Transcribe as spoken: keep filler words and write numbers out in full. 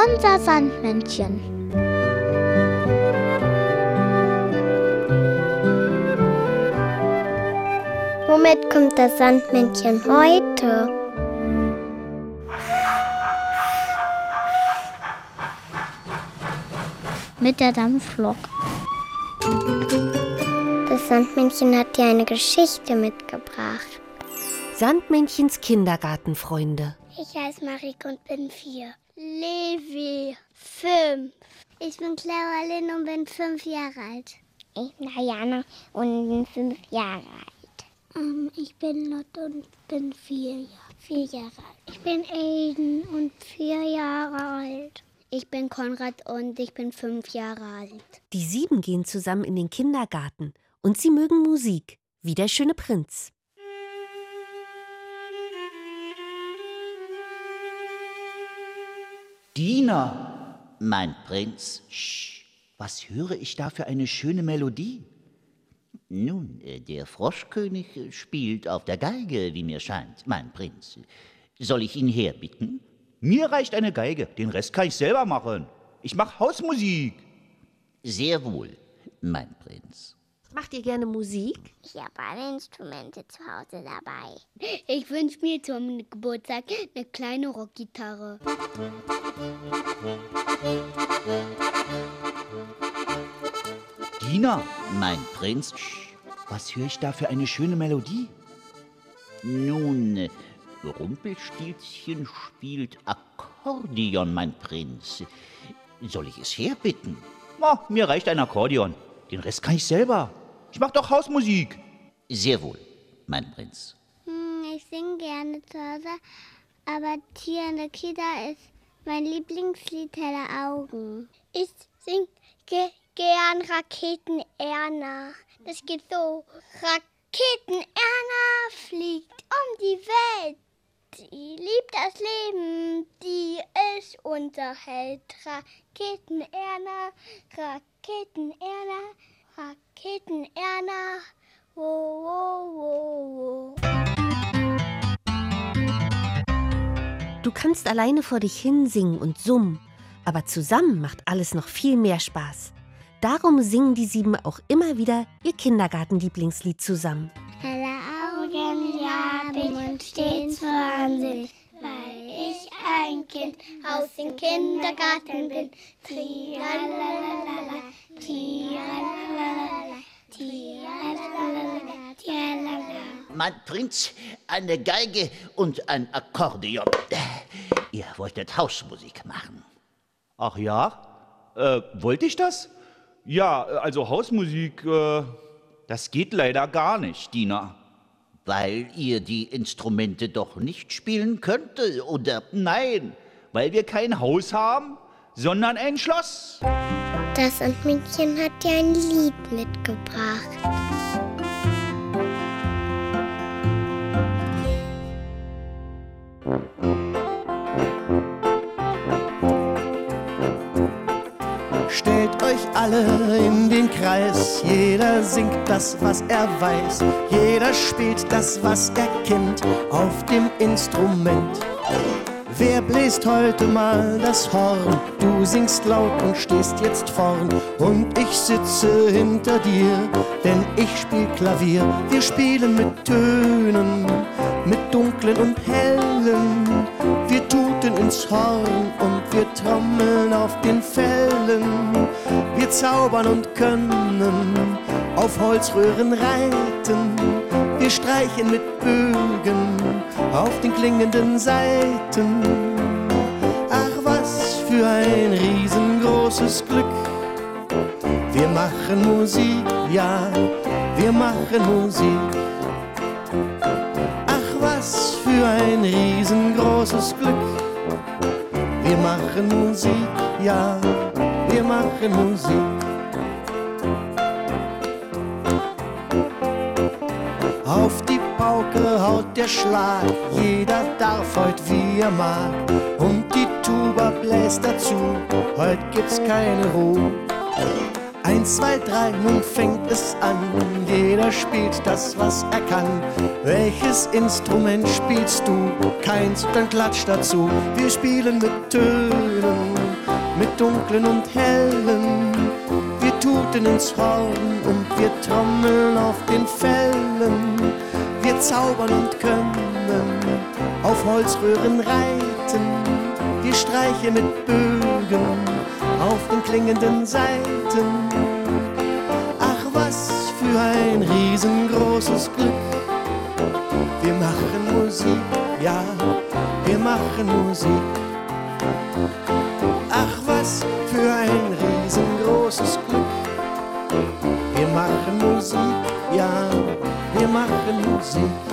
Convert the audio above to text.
Unser Sandmännchen. Womit kommt das Sandmännchen heute? Mit der Dampflok. Das Sandmännchen hat dir eine Geschichte mitgebracht. Sandmännchens Kindergartenfreunde. Ich heiße Marike und bin vier. Levi, fünf. Ich bin Clara Lynn und bin fünf Jahre alt. Ich bin Diana und bin fünf Jahre alt. Ähm, ich bin Lotte und bin vier, ja, vier Jahre alt. Ich bin Aiden und vier Jahre alt. Ich bin Konrad und ich bin fünf Jahre alt. Die sieben gehen zusammen in den Kindergarten und sie mögen Musik, wie der schöne Prinz. Diener, mein Prinz, Sch, was höre ich da für eine schöne Melodie? Nun, der Froschkönig spielt auf der Geige, wie mir scheint, mein Prinz. Soll ich ihn herbitten? Mir reicht eine Geige, den Rest kann ich selber machen. Ich mache Hausmusik. Sehr wohl, mein Prinz. Macht ihr gerne Musik? Ich habe alle Instrumente zu Hause dabei. Ich wünsche mir zum Geburtstag eine kleine Rockgitarre. Diener, mein Prinz, was höre ich da für eine schöne Melodie? Nun, Rumpelstilzchen spielt Akkordeon, mein Prinz. Soll ich es herbitten? Oh, mir reicht ein Akkordeon. Den Rest kann ich selber. Ich mache doch Hausmusik. Sehr wohl, mein Prinz. Hm, ich singe gerne zu Hause, aber Tier in der Kita ist mein Lieblingslied Helle Augen. Ich singe ge- gern Raketen Erna. Das geht so. Raketen Erna fliegt um die Welt. Die liebt das Leben, die ist unser Held. Raketen Erna, Raketen Erna, Raketen Erna, wo, wo, wo, wo. Du kannst alleine vor dich hin singen und summen, aber zusammen macht alles noch viel mehr Spaß. Darum singen die sieben auch immer wieder ihr Kindergartenlieblingslied zusammen. Helle Augen, ja, bin und stets voran, weil ich ein Kind aus dem Kindergarten bin. Triralalala, triralalala, triralalala, triralalala. Mein Prinz, eine Geige und ein Akkordeon. Ihr wolltet Hausmusik machen. Ach ja? Äh, wollte ich das? Ja, also Hausmusik, äh, das geht leider gar nicht, Diener. Weil ihr die Instrumente doch nicht spielen könnt, oder? Nein, weil wir kein Haus haben, sondern ein Schloss. Das Sandmännchen hat dir ein Lied mitgebracht. Stellt euch alle in den Kreis, jeder singt das, was er weiß, jeder spielt das, was er kennt, auf dem Instrument. Wer bläst heute mal das Horn? Du singst laut und stehst jetzt vorn, und ich sitze hinter dir, denn ich spiel Klavier. Wir spielen mit Tönen, mit dunklen und hellen, wir tuten ins Horn und wir trommeln auf den Fellen. Wir zaubern und können auf Holzröhren reiten, wir streichen mit Bögen auf den klingenden Saiten. Ach, was für ein riesengroßes Glück. Wir machen Musik, ja, wir machen Musik. Ach, was für ein riesengroßes Glück. Wir machen Musik, ja, wir machen Musik. Auf die Pauke haut der Schlag, jeder darf heut wie er mag. Und die Tuba bläst dazu, heut gibt's keine Ruhe. Eins, zwei, drei, nun fängt es an, jeder spielt das, was er kann. Welches Instrument spielst du? Keins, dann klatsch dazu. Wir spielen mit Tönen, Dunklen und Hellen. Wir tuten ins Horn und wir trommeln auf den Fellen. Wir zaubern und können auf Holzröhren reiten. Wir streichen mit Bögen auf den klingenden Saiten. Ach, was für ein riesengroßes Glück. Wir machen Musik, ja, wir machen Musik. Ach, was für ein riesengroßes Glück. Wir machen Musik, ja, wir machen Musik.